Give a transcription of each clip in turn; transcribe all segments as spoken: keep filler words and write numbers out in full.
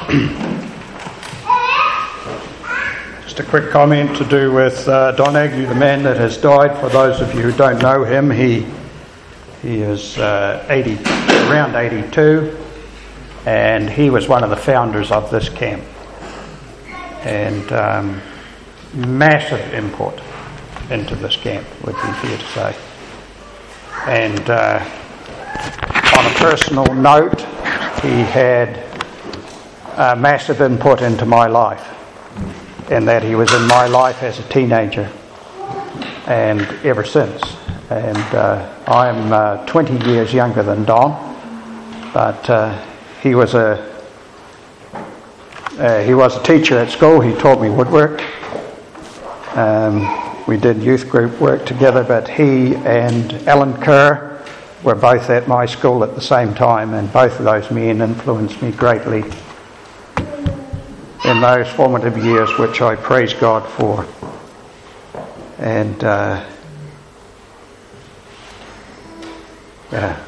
Just a quick comment to do with uh, Don Agnew, the man that has died. For those of you who don't know him, he he is uh, eighty, around eighty-two, and he was one of the founders of this camp. And um, massive input into this camp, would be fair to say. And uh, on a personal note, he had uh, massive input into my life, in that he was in my life as a teenager and ever since. And uh, I'm uh, twenty years younger than Don, but uh, he was a uh, he was a teacher at school. He taught me woodwork. Um, we did youth group work together, but he and Alan Kerr were both at my school at the same time, and both of those men influenced me greatly in those formative years, which I praise God for. And uh, yeah.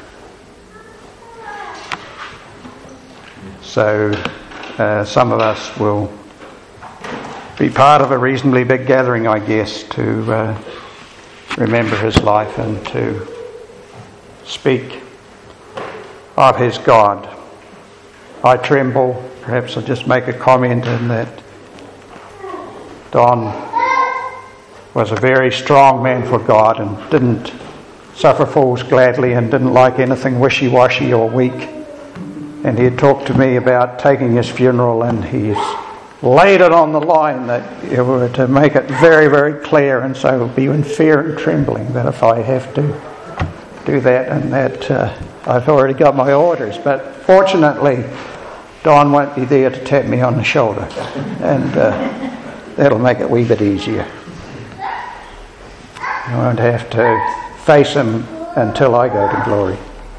So uh, some of us will be part of a reasonably big gathering, I guess, to uh, remember his life and to speak of his God. I tremble. Perhaps I'll just make a comment in that Don was a very strong man for God and didn't suffer fools gladly and didn't like anything wishy-washy or weak. And he had talked to me about taking his funeral, and he's laid it on the line that you were to make it very, very clear, and so it'll be in fear and trembling that if I have to do that, and that uh, I've already got my orders. But fortunately, Don won't be there to tap me on the shoulder, and uh, that'll make it a wee bit easier. I won't have to face him until I go to glory.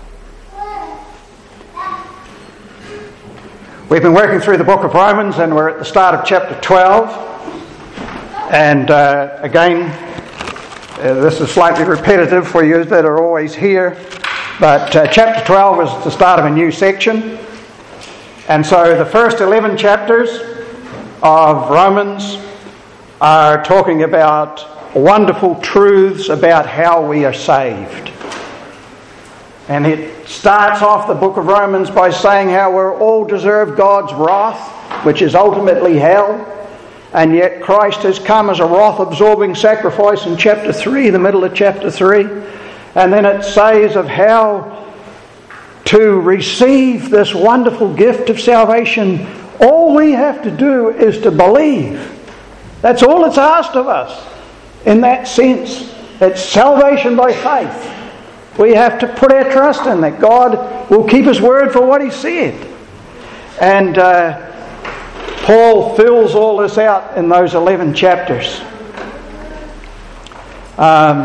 We've been working through the book of Romans, and we're at the start of chapter twelve. And uh, again, uh, this is slightly repetitive for you that are always here, but uh, chapter twelve is the start of a new section. And so the first eleven chapters of Romans are talking about wonderful truths about how we are saved. And it starts off the book of Romans by saying how we're all deserve God's wrath, which is ultimately hell. And yet Christ has come as a wrath-absorbing sacrifice in chapter three, the middle of chapter three. And then it says of how to receive this wonderful gift of salvation, all we have to do is to believe. That's all it's asked of us. In that sense, it's salvation by faith. We have to put our trust in that God will keep His word for what He said. And uh, Paul fills all this out in those eleven chapters. Um,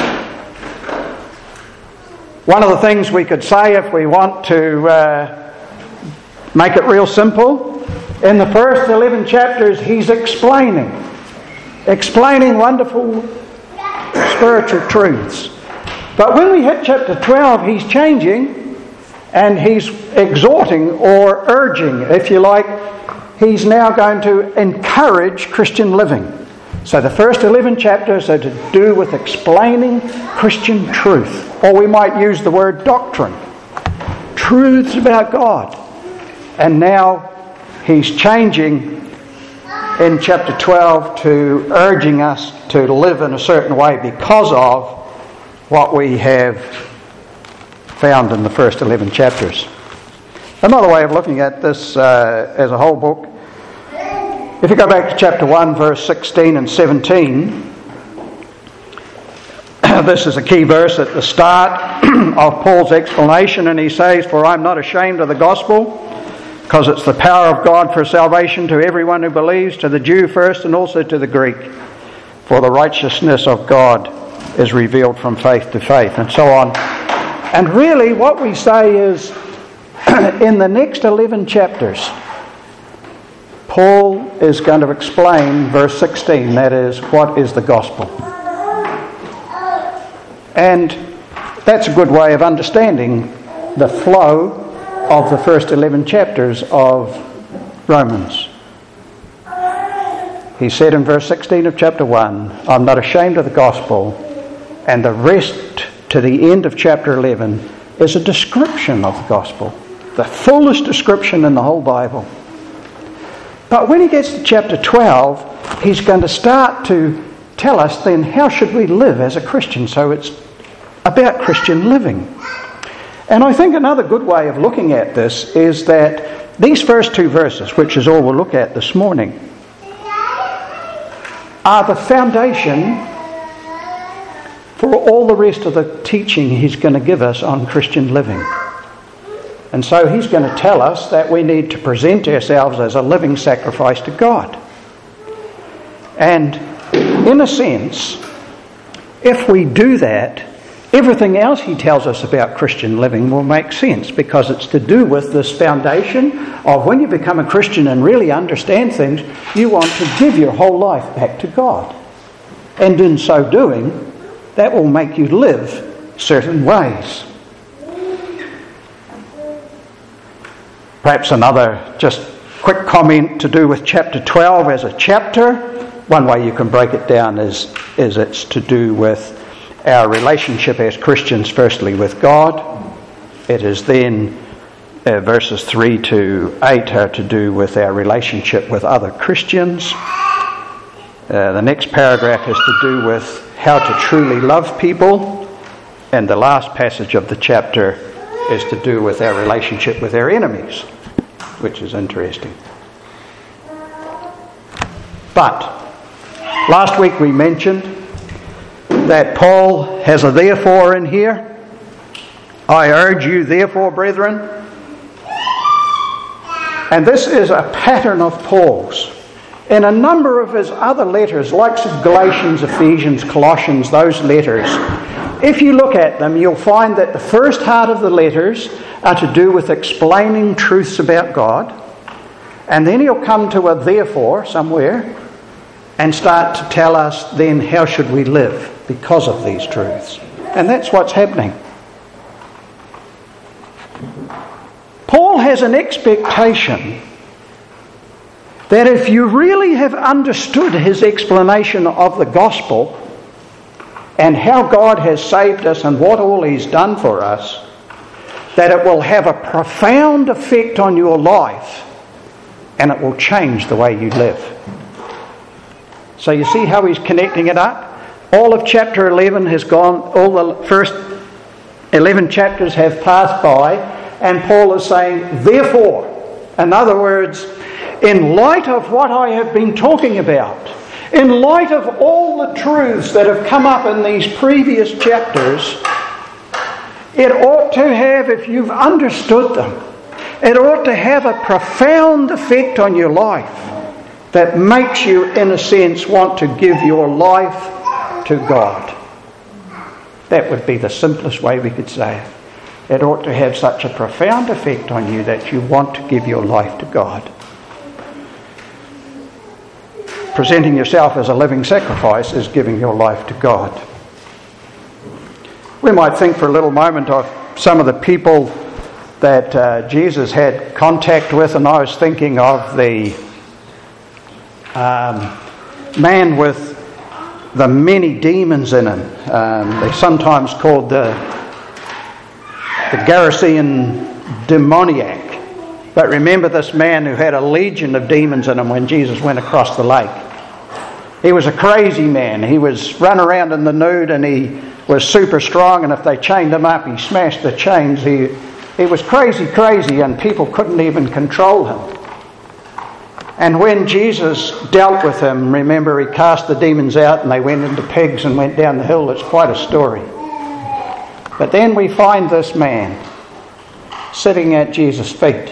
one of the things we could say, if we want to uh, make it real simple, in the first eleven chapters he's explaining, explaining wonderful spiritual truths. But when we hit chapter twelve, he's changing and he's exhorting or urging, if you like. He's now going to encourage Christian living. So the first eleven chapters are to do with explaining Christian truth, or we might use the word doctrine, truths about God. And now he's changing in chapter twelve to urging us to live in a certain way because of what we have found in the first eleven chapters. Another way of looking at this uh, as a whole book, if you go back to chapter one, verse sixteen and seventeen, this is a key verse at the start of Paul's explanation, and he says, "For I'm not ashamed of the gospel, because it's the power of God for salvation to everyone who believes, to the Jew first and also to the Greek. For the righteousness of God is revealed from faith to faith," and so on. And really what we say is, in the next eleven chapters, Paul is going to explain verse sixteen, that is, what is the gospel. And that's a good way of understanding the flow of the first eleven chapters of Romans. He said in verse sixteen of chapter one, I'm not ashamed of the gospel, and the rest to the end of chapter eleven is a description of the gospel, the fullest description in the whole Bible. But when he gets to chapter twelve, he's going to start to tell us then how should we live as a Christian. So it's about Christian living. And I think another good way of looking at this is that these first two verses, which is all we'll look at this morning, are the foundation for all the rest of the teaching he's going to give us on Christian living. And so he's going to tell us that we need to present ourselves as a living sacrifice to God. And in a sense, if we do that, everything else he tells us about Christian living will make sense, because it's to do with this foundation of when you become a Christian and really understand things, you want to give your whole life back to God. And in so doing, that will make you live certain ways. Perhaps another just quick comment to do with chapter twelve as a chapter. One way you can break it down is, is it's to do with our relationship as Christians, firstly with God. It is then uh, verses three to eight are to do with our relationship with other Christians. Uh, the next paragraph is to do with how to truly love people. And the last passage of the chapter is to do with our relationship with our enemies, which is interesting. But last week we mentioned that Paul has a therefore in here. I urge you therefore, brethren. And this is a pattern of Paul's. In a number of his other letters, like Galatians, Ephesians, Colossians, those letters, if you look at them, you'll find that the first part of the letters are to do with explaining truths about God. And then he'll come to a therefore somewhere and start to tell us then how should we live because of these truths. And that's what's happening. Paul has an expectation that if you really have understood his explanation of the gospel and how God has saved us and what all he's done for us, that it will have a profound effect on your life and it will change the way you live. So you see how he's connecting it up? All of chapter eleven has gone, all the first eleven chapters have passed by, and Paul is saying, therefore, in other words, in light of what I have been talking about, in light of all the truths that have come up in these previous chapters, it ought to have, if you've understood them, it ought to have a profound effect on your life that makes you, in a sense, want to give your life to God. That would be the simplest way we could say it. It ought to have such a profound effect on you that you want to give your life to God. Presenting yourself as a living sacrifice is giving your life to God. We might think for a little moment of some of the people that uh, Jesus had contact with, and I was thinking of the um, man with the many demons in him. Um, they're sometimes called the, the Gerasene demoniac. But remember this man who had a legion of demons in him when Jesus went across the lake. He was a crazy man. He was run around in the nude and he was super strong, and if they chained him up, he smashed the chains. He, he was crazy, crazy, and people couldn't even control him. And when Jesus dealt with him, remember, he cast the demons out and they went into pigs and went down the hill. It's quite a story. But then we find this man sitting at Jesus' feet,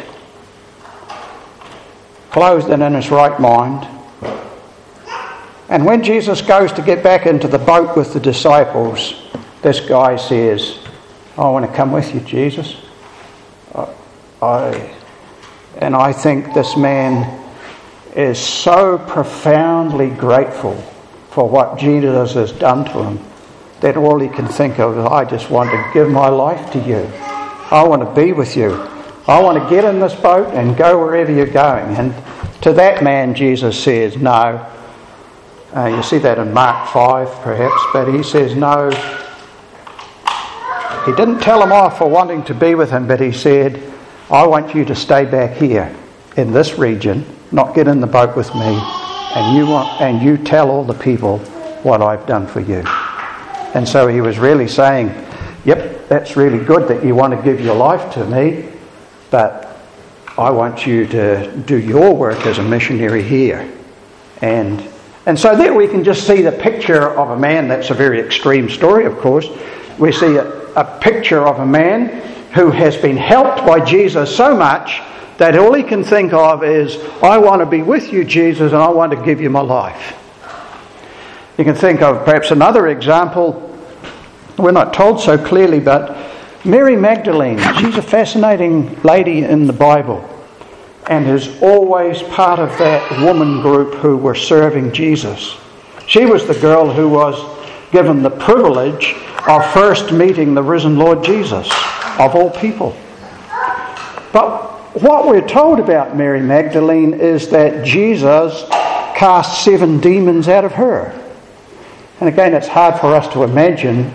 clothed and in his right mind. And when Jesus goes to get back into the boat with the disciples, this guy says, I want to come with you, Jesus. I, I, and I think this man is so profoundly grateful for what Jesus has done to him that all he can think of is, I just want to give my life to you. I want to be with you. I want to get in this boat and go wherever you're going. And to that man, Jesus says, no. Uh, you see that in Mark five, perhaps, but he says no. He didn't tell him off for wanting to be with him, but he said, I want you to stay back here in this region, not get in the boat with me, and you want, and you tell all the people what I've done for you. And so he was really saying, yep, that's really good that you want to give your life to me, but I want you to do your work as a missionary here. And and so there we can just see the picture of a man. That's a very extreme story, of course. We see a, a picture of a man who has been helped by Jesus so much that all he can think of is, I want to be with you, Jesus, and I want to give you my life. You can think of perhaps another example. We're not told so clearly, but Mary Magdalene, she's a fascinating lady in the Bible and is always part of that woman group who were serving Jesus. She was the girl who was given the privilege of first meeting the risen Lord Jesus, of all people. But what we're told about Mary Magdalene is that Jesus cast seven demons out of her. And again, it's hard for us to imagine.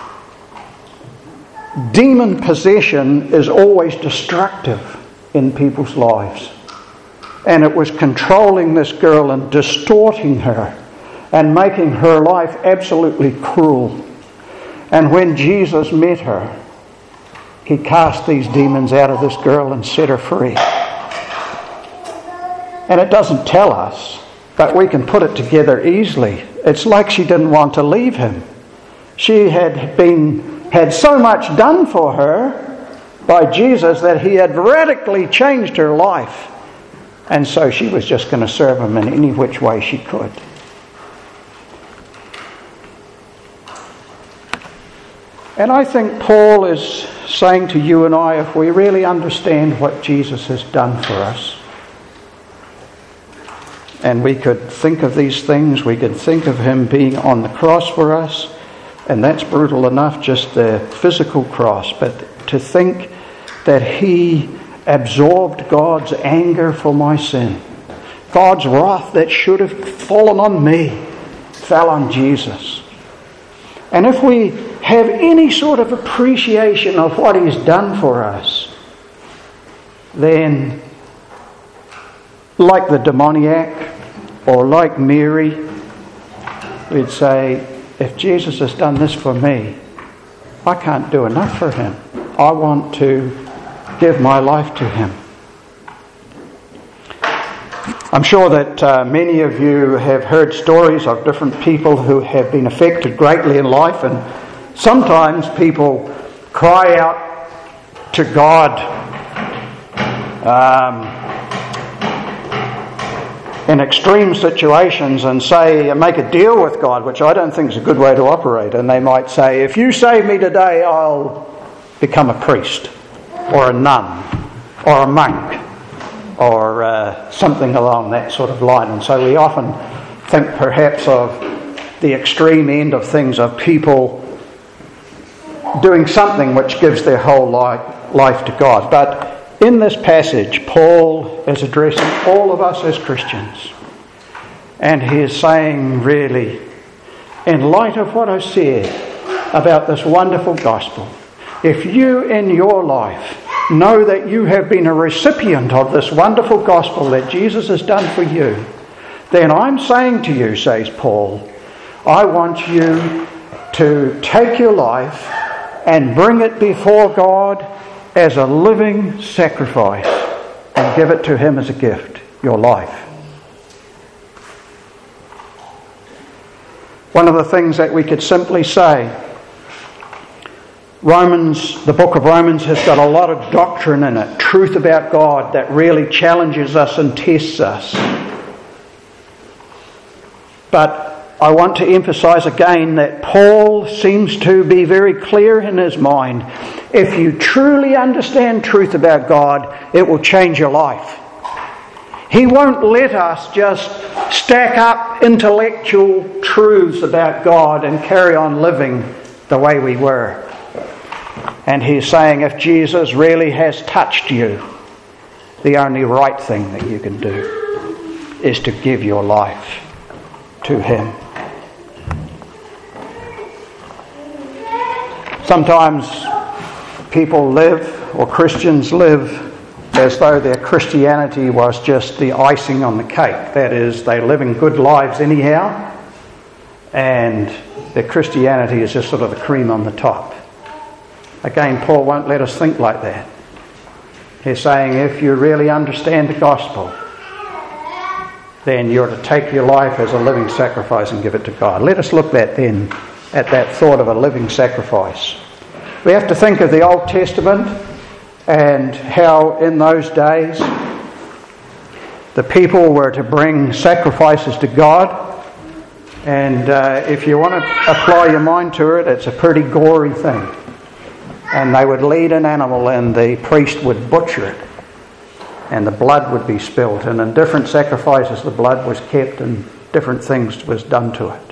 Demon possession is always destructive in people's lives. And it was controlling this girl and distorting her and making her life absolutely cruel. And when Jesus met her, he cast these demons out of this girl and set her free. And it doesn't tell us, but we can put it together easily. It's like she didn't want to leave him. She had been had so much done for her by Jesus that he had radically changed her life. And so she was just going to serve him in any which way she could. And I think Paul is saying to you and I, if we really understand what Jesus has done for us, and we could think of these things, we could think of him being on the cross for us, and that's brutal enough, just the physical cross, but to think that he absorbed God's anger for my sin. God's wrath that should have fallen on me fell on Jesus. And if we have any sort of appreciation of what he's done for us, then like the demoniac or like Mary, we'd say, if Jesus has done this for me, I can't do enough for him. I want to give my life to him. I'm sure that uh, many of you have heard stories of different people who have been affected greatly in life, and sometimes people cry out to God um, in extreme situations and say, make a deal with God, which I don't think is a good way to operate. And they might say, if you save me today, I'll become a priest or a nun or a monk or uh, something along that sort of line. And so we often think perhaps of the extreme end of things, of people doing something which gives their whole life, life to God. But in this passage, Paul is addressing all of us as Christians. And he is saying, really, in light of what I said about this wonderful gospel, if you in your life know that you have been a recipient of this wonderful gospel that Jesus has done for you, then I'm saying to you, says Paul, I want you to take your life and bring it before God as a living sacrifice and give it to him as a gift, your life. One of the things that we could simply say, Romans, the book of Romans has got a lot of doctrine in it, truth about God that really challenges us and tests us. But I want to emphasize again that Paul seems to be very clear in his mind. If you truly understand truth about God, it will change your life. He won't let us just stack up intellectual truths about God and carry on living the way we were. And he's saying if Jesus really has touched you, the only right thing that you can do is to give your life to him. Sometimes people live, or Christians live, as though their Christianity was just the icing on the cake. That is, they're living good lives anyhow, and their Christianity is just sort of the cream on the top. Again, Paul won't let us think like that. He's saying if you really understand the gospel, then you're to take your life as a living sacrifice and give it to God. Let us look at then at that thought of a living sacrifice. We have to think of the Old Testament and how in those days the people were to bring sacrifices to God. And uh, if you want to apply your mind to it, it's a pretty gory thing. And they would lead an animal and the priest would butcher it. And the blood would be spilled. And in different sacrifices the blood was kept and different things was done to it.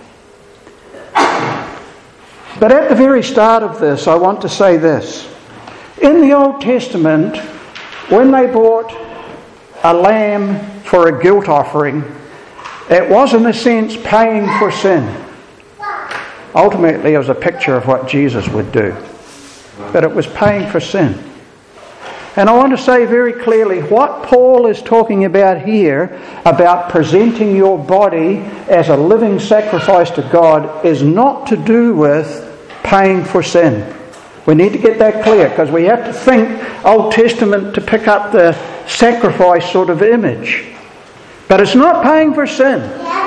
But at the very start of this, I want to say this. In the Old Testament, when they brought a lamb for a guilt offering, it was in a sense paying for sin. Ultimately, it was a picture of what Jesus would do. But it was paying for sin. And I want to say very clearly, what Paul is talking about here, about presenting your body as a living sacrifice to God, is not to do with paying for sin. We need to get that clear, because we have to think Old Testament to pick up the sacrifice sort of image. But it's not paying for sin.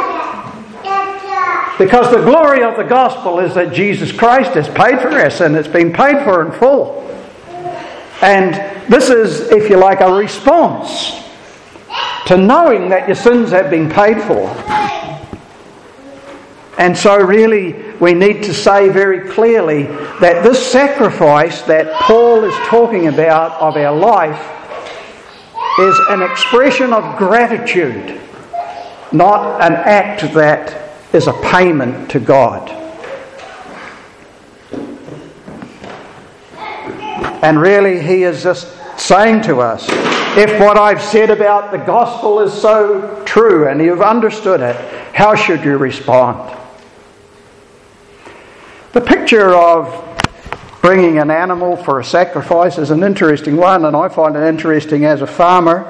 Because the glory of the gospel is that Jesus Christ has paid for our sin. It's been paid for in full. And this is, if you like, a response to knowing that your sins have been paid for. And so really we need to say very clearly that this sacrifice that Paul is talking about of our life is an expression of gratitude, not an act that is a payment to God. And really he is just saying to us, if what I've said about the gospel is so true and you've understood it, how should you respond? The picture of bringing an animal for a sacrifice is an interesting one, and I find it interesting as a farmer,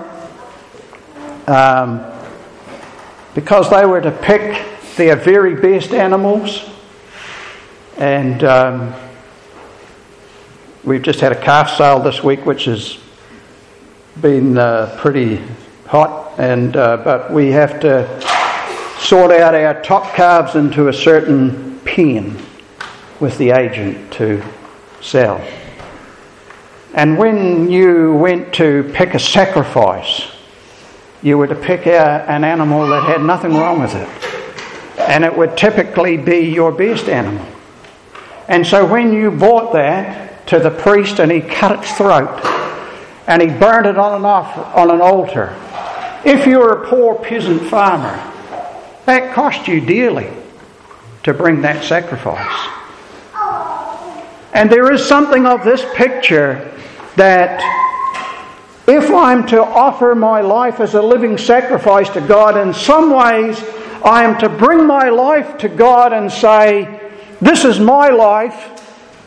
um, because they were to pick their very best animals. And um, we've just had a calf sale this week, which has been uh, pretty hot, and uh, but we have to sort out our top calves into a certain pen with the agent to sell. And when you went to pick a sacrifice, you were to pick a, an animal that had nothing wrong with it. And it would typically be your best animal. And so when you brought that to the priest and he cut its throat and he burned it on an, off, on an altar, if you were a poor peasant farmer, that cost you dearly to bring that sacrifice. And there is something of this picture that if I'm to offer my life as a living sacrifice to God, in some ways I am to bring my life to God and say, this is my life,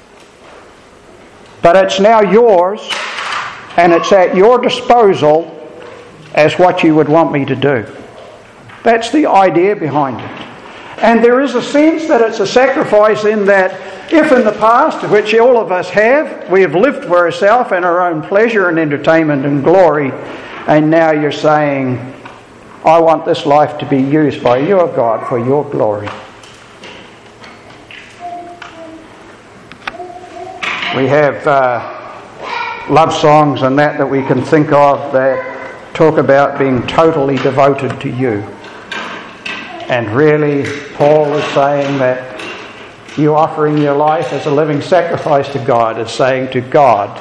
but it's now yours, and it's at your disposal as what you would want me to do. That's the idea behind it. And there is a sense that it's a sacrifice in that if in the past, which all of us have, we have lived for ourselves and our own pleasure and entertainment and glory, and now you're saying, I want this life to be used by your God for your glory. We have uh, love songs and that that we can think of that talk about being totally devoted to you. And really, Paul is saying that you offering your life as a living sacrifice to God is saying to God,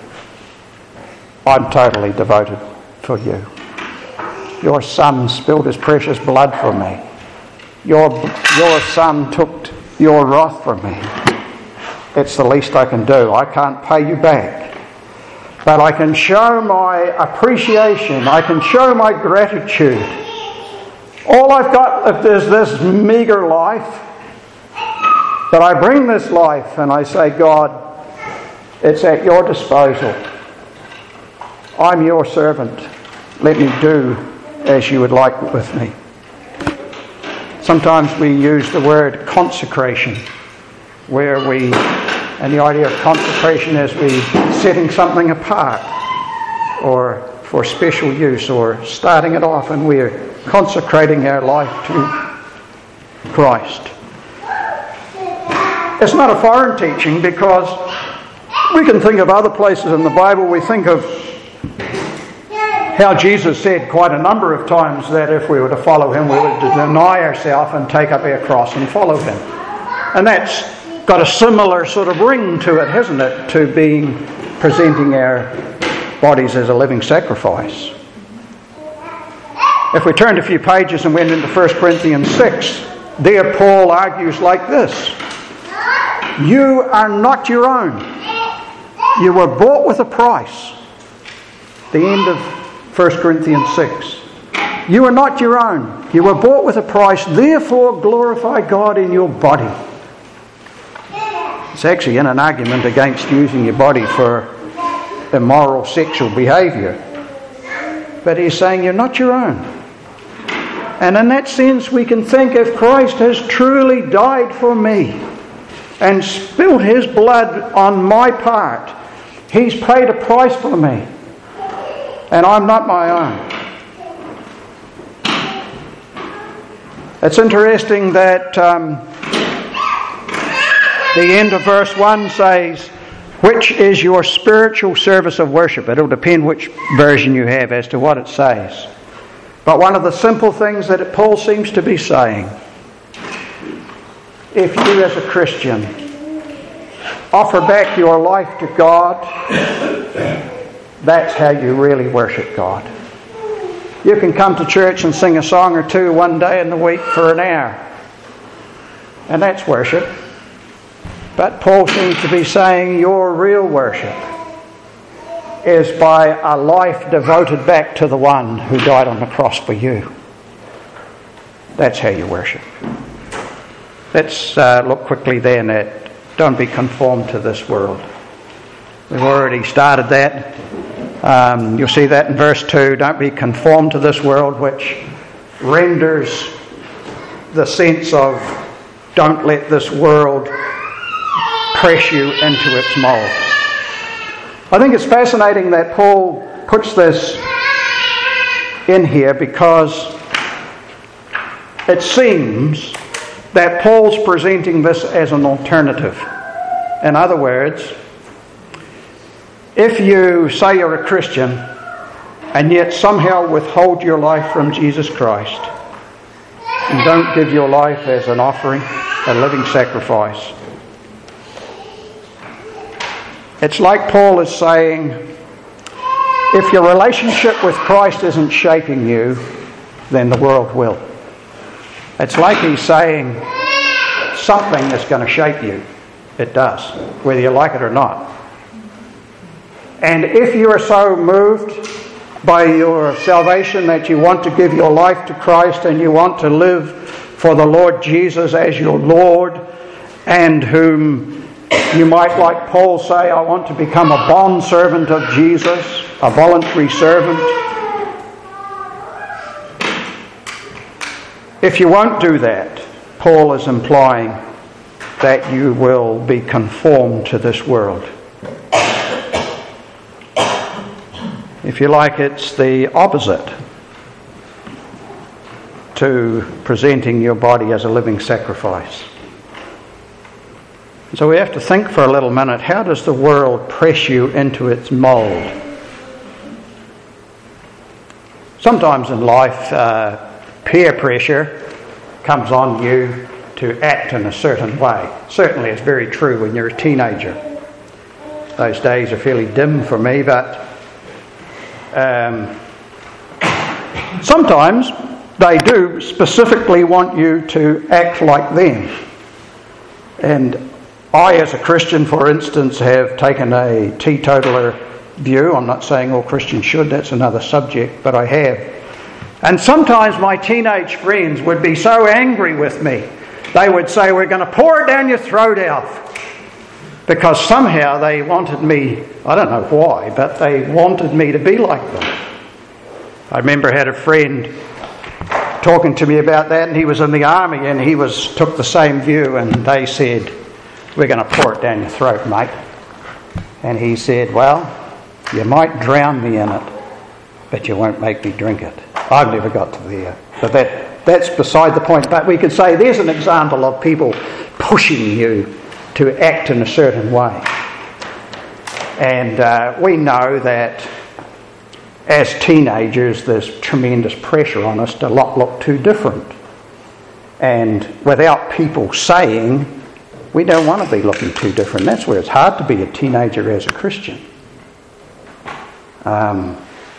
I'm totally devoted for you. Your Son spilled his precious blood for me. Your, your Son took your wrath for me. it's the least I can do. I can't pay you back. But I can show my appreciation. I can show my gratitude. All I've got is this meager life. But I bring this life and I say, God, it's at your disposal. I'm your servant. Let me do as you would like with me. Sometimes we use the word consecration, where we, and the idea of consecration is we setting something apart or for special use or starting it off, and we're consecrating our life to Christ. It's not a foreign teaching, because we can think of other places in the Bible. We think of how Jesus said quite a number of times that if we were to follow him, we were to deny ourselves and take up our cross and follow him. And that's got a similar sort of ring to it, hasn't it, to being presenting our bodies as a living sacrifice. If we turned a few pages and went into First Corinthians six, there Paul argues like this: you are not your own. You were bought with a price. The end of First Corinthians six. You are not your own. You were bought with a price. Therefore glorify God in your body. It's actually in an argument against using your body for immoral sexual behaviour. But he's saying you're not your own. And in that sense we can think, if Christ has truly died for me and spilt his blood on my part, he's paid a price for me. And I'm not my own. It's interesting that um, the end of verse one says, which is your spiritual service of worship. It'll depend which version you have as to what it says. But one of the simple things that Paul seems to be saying, if you as a Christian offer back your life to God, that's how you really worship God. You can come to church and sing a song or two one day in the week for an hour, and that's worship. But Paul seems to be saying your real worship is by a life devoted back to the one who died on the cross for you. That's how you worship. Let's uh, look quickly then at don't be conformed to this world. We've already started that. Um, you'll see that in verse two. Don't be conformed to this world, which renders the sense of don't let this world press you into its mould. I think it's fascinating that Paul puts this in here, because it seems that Paul's presenting this as an alternative. In other words, if you say you're a Christian and yet somehow withhold your life from Jesus Christ and don't give your life as an offering, a living sacrifice, it's like Paul is saying, if your relationship with Christ isn't shaping you, then the world will. It's like he's saying something is going to shape you. It does, whether you like it or not. And if you are so moved by your salvation that you want to give your life to Christ and you want to live for the Lord Jesus as your Lord, and whom you might, like Paul, say, I want to become a bond servant of Jesus, a voluntary servant. If you won't do that, Paul is implying that you will be conformed to this world. If you like, it's the opposite to presenting your body as a living sacrifice. So we have to think for a little minute, how does the world press you into its mould? Sometimes in life, uh, peer pressure comes on you to act in a certain way. Certainly it's very true when you're a teenager. Those days are fairly dim for me, but um, sometimes they do specifically want you to act like them. And I, as a Christian, for instance, have taken a teetotaler view. I'm not saying all Christians should, that's another subject, but I have. And sometimes my teenage friends would be so angry with me. They would say, we're going to pour it down your throat, Alf. Because somehow they wanted me, I don't know why, but they wanted me to be like them. I remember I had a friend talking to me about that, and he was in the army, and he was took the same view, and they said, we're going to pour it down your throat, mate. And he said, well, you might drown me in it, but you won't make me drink it. I've never got to there. But that, that's beside the point. But we could say there's an example of people pushing you to act in a certain way. And uh, we know that as teenagers there's tremendous pressure on us to not look too different. And without people saying, we don't want to be looking too different. That's where it's hard to be a teenager as a Christian. Um,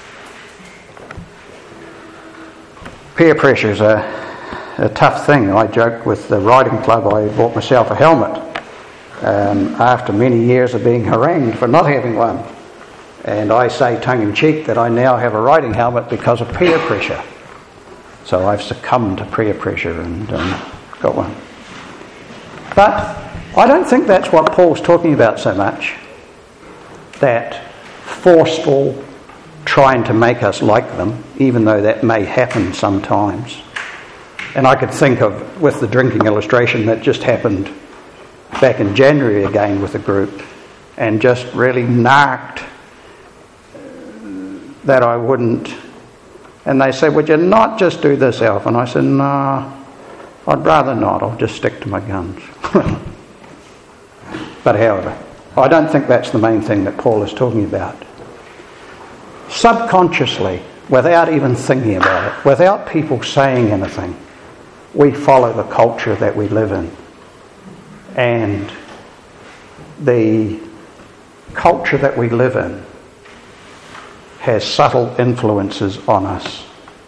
peer pressure is a, a tough thing. I joke with the riding club, I bought myself a helmet um, after many years of being harangued for not having one. And I say tongue-in-cheek that I now have a riding helmet because of peer pressure. So I've succumbed to peer pressure and um, got one. But I don't think that's what Paul's talking about so much. That forceful trying to make us like them, even though that may happen sometimes. And I could think of, with the drinking illustration, that just happened back in January again with a group, and just really narked that I wouldn't. And they said, would you not just do this, Alf? And I said, no, I'd rather not. I'll just stick to my guns. But however, I don't think that's the main thing that Paul is talking about. Subconsciously, without even thinking about it, without people saying anything, we follow the culture that we live in. And the culture that we live in has subtle influences on us.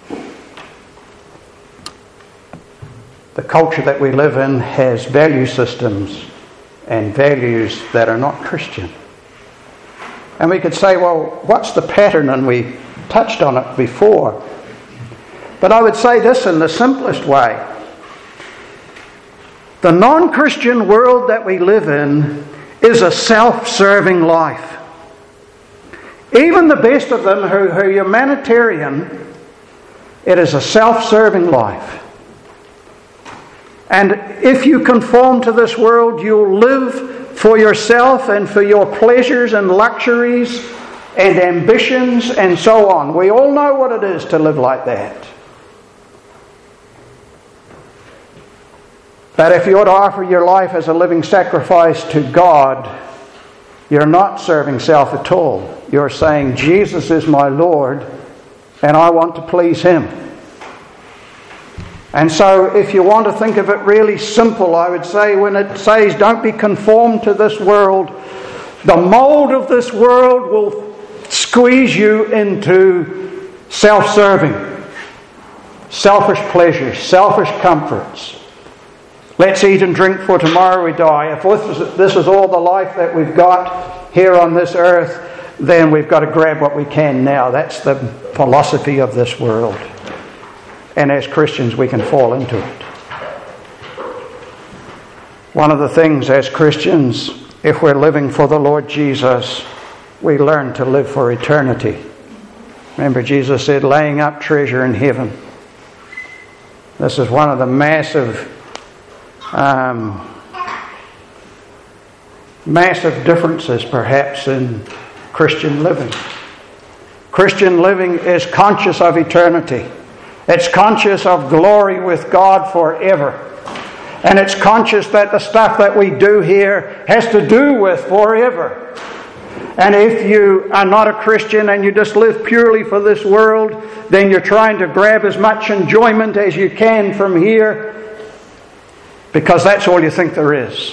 The culture that we live in has value systems and values that are not Christian. And we could say, well, what's the pattern? And we touched on it before. But I would say this in the simplest way. The non-Christian world that we live in is a self-serving life. Even the best of them who are humanitarian, it is a self-serving life. And if you conform to this world, you'll live for yourself and for your pleasures and luxuries and ambitions and so on. We all know what it is to live like that. But if you were to offer your life as a living sacrifice to God, you're not serving self at all. You're saying, Jesus is my Lord, and I want to please Him. And so if you want to think of it really simple, I would say when it says, don't be conformed to this world, the mold of this world will squeeze you into self-serving, selfish pleasures, selfish comforts. Let's eat and drink, for tomorrow we die. If this is all the life that we've got here on this earth, then we've got to grab what we can now. That's the philosophy of this world. And as Christians, we can fall into it. One of the things as Christians, if we're living for the Lord Jesus, we learn to live for eternity. Remember, Jesus said, laying up treasure in heaven. This is one of the massive Um, massive differences perhaps in Christian living. Christian living is conscious of eternity. It's conscious of glory with God forever. And it's conscious that the stuff that we do here has to do with forever. And if you are not a Christian and you just live purely for this world, then you're trying to grab as much enjoyment as you can from here, because that's all you think there is.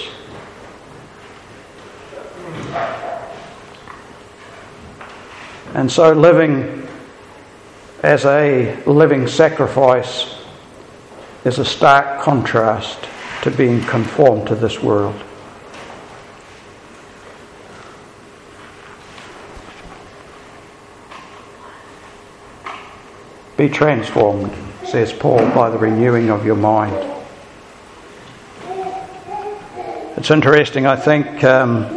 And so living as a living sacrifice is a stark contrast to being conformed to this world. Be transformed, says Paul, by the renewing of your mind. It's interesting, I think, um,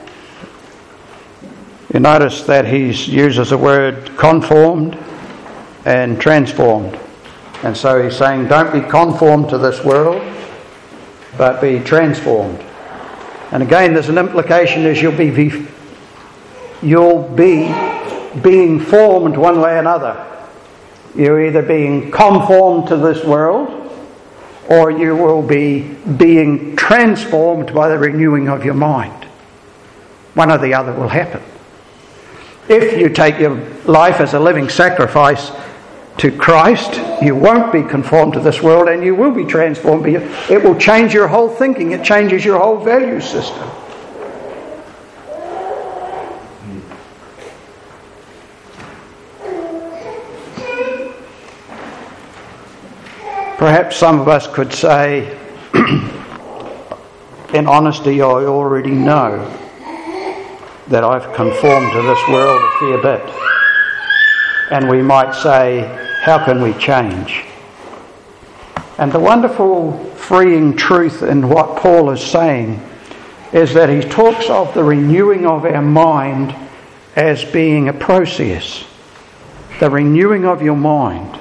you notice that he uses the word conformed and transformed. And so he's saying, don't be conformed to this world, but be transformed. And again, there's an implication is you'll be, you'll be being formed one way or another. You're either being conformed to this world, or you will be being transformed by the renewing of your mind. One or the other will happen. If you take your life as a living sacrifice to Christ, you won't be conformed to this world, and you will be transformed. It will change your whole thinking. It changes your whole value system. Perhaps some of us could say, in honesty, I already know that I've conformed to this world a fair bit. And we might say, how can we change? And the wonderful freeing truth in what Paul is saying is that he talks of the renewing of our mind as being a process. The renewing of your mind.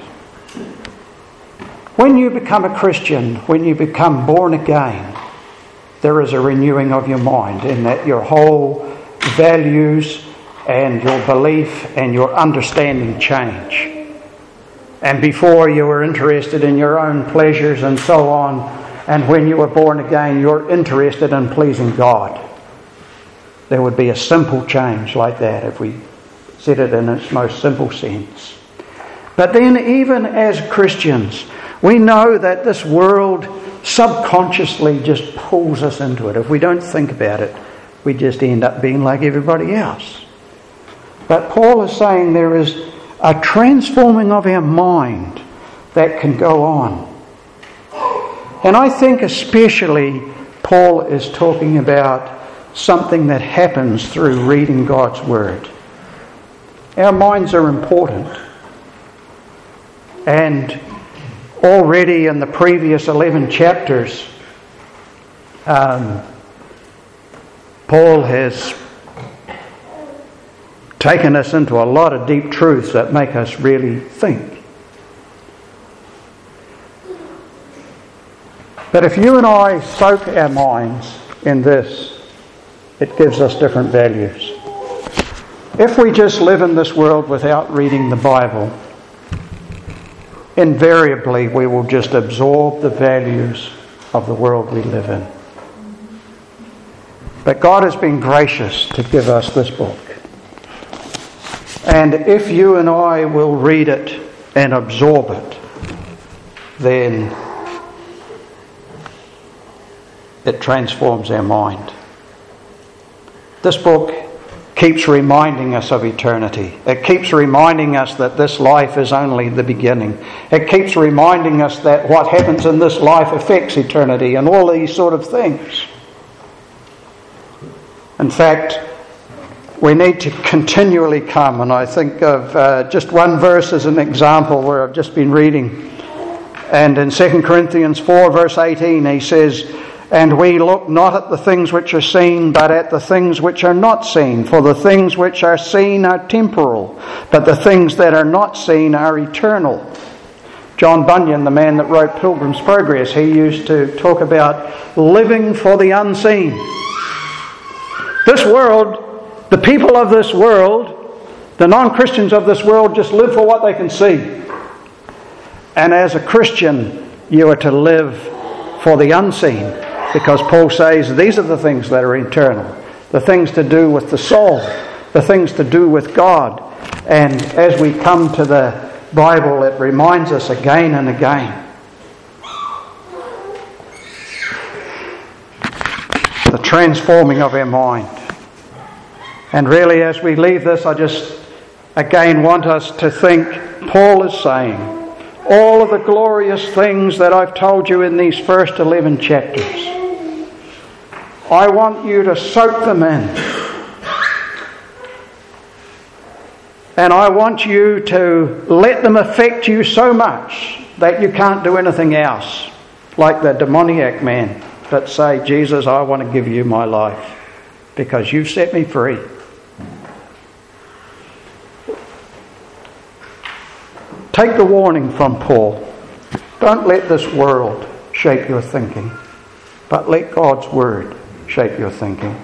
When you become a Christian, when you become born again, there is a renewing of your mind in that your whole values and your belief and your understanding change. And before you were interested in your own pleasures and so on, and when you were born again, you're interested in pleasing God. There would be a simple change like that if we said it in its most simple sense. But then even as Christians, we know that this world subconsciously just pulls us into it. If we don't think about it, we just end up being like everybody else. But Paul is saying there is a transforming of our mind that can go on. And I think especially Paul is talking about something that happens through reading God's Word. Our minds are important. And already in the previous eleven chapters, um, Paul has taken us into a lot of deep truths that make us really think. But if you and I soak our minds in this, it gives us different values. If we just live in this world without reading the Bible, invariably we will just absorb the values of the world we live in. But God has been gracious to give us this book. And if you and I will read it and absorb it, then it transforms our mind. This book keeps reminding us of eternity. It keeps reminding us that this life is only the beginning. It keeps reminding us that what happens in this life affects eternity and all these sort of things. In fact, we need to continually come, and I think of uh, just one verse as an example where I've just been reading. And in Second Corinthians four verse eighteen he says, "And we look not at the things which are seen, but at the things which are not seen. For the things which are seen are temporal, but the things that are not seen are eternal." John Bunyan, the man that wrote Pilgrim's Progress, he used to talk about living for the unseen. This world, the people of this world, the non-Christians of this world just live for what they can see. And as a Christian, you are to live for the unseen. Because Paul says these are the things that are eternal. The things to do with the soul. The things to do with God. And as we come to the Bible, it reminds us again and again. The transforming of our mind. And really as we leave this, I just again want us to think, Paul is saying, all of the glorious things that I've told you in these first eleven chapters, I want you to soak them in. And I want you to let them affect you so much that you can't do anything else, like the demoniac man, but say, Jesus, I want to give you my life because you've set me free. Take the warning from Paul. Don't let this world shape your thinking, but let God's word shape your thinking.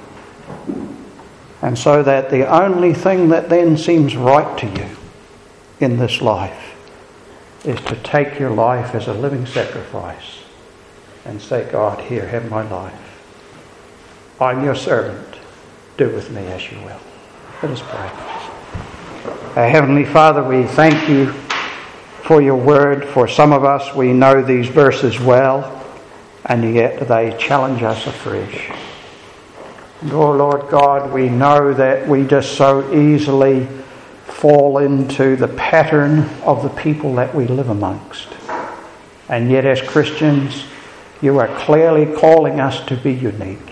And so that the only thing that then seems right to you in this life is to take your life as a living sacrifice and say, God, here, have my life. I'm your servant. Do with me as you will. Let us pray. Our Heavenly Father, we thank you for your word. For some of us, we know these verses well, and yet they challenge us afresh. And oh Lord God, we know that we just so easily fall into the pattern of the people that we live amongst. And yet as Christians, you are clearly calling us to be unique.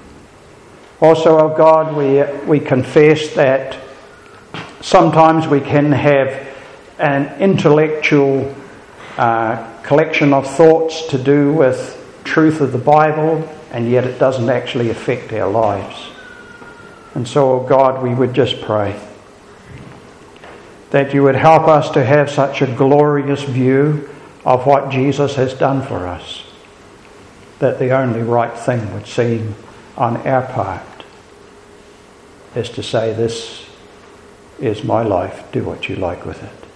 Also, oh God, we, we confess that sometimes we can have an intellectual uh, collection of thoughts to do with truth of the Bible, and yet it doesn't actually affect our lives. And so, oh God, we would just pray that you would help us to have such a glorious view of what Jesus has done for us, that the only right thing would seem on our part is to say, this is my life, do what you like with it.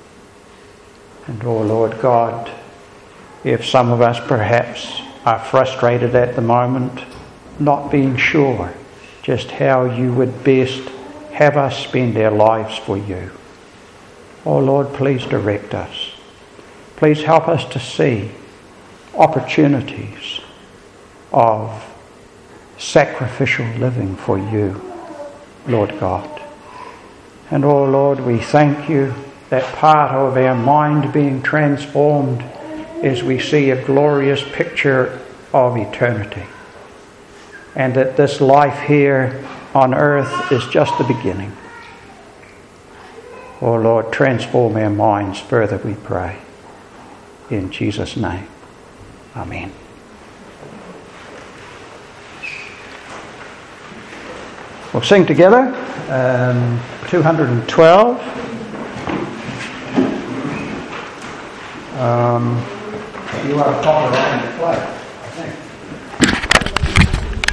And oh Lord God, if some of us perhaps are frustrated at the moment, not being sure just how you would best have us spend our lives for you, oh Lord, please direct us. Please help us to see opportunities of sacrificial living for you, Lord God. And oh Lord, we thank you that part of our mind being transformed is we see a glorious picture of eternity, and that this life here on earth is just the beginning. Oh Lord, transform our minds further, we pray. In Jesus' name, amen. We'll sing together um, two hundred twelve. Um, you are a father on the play.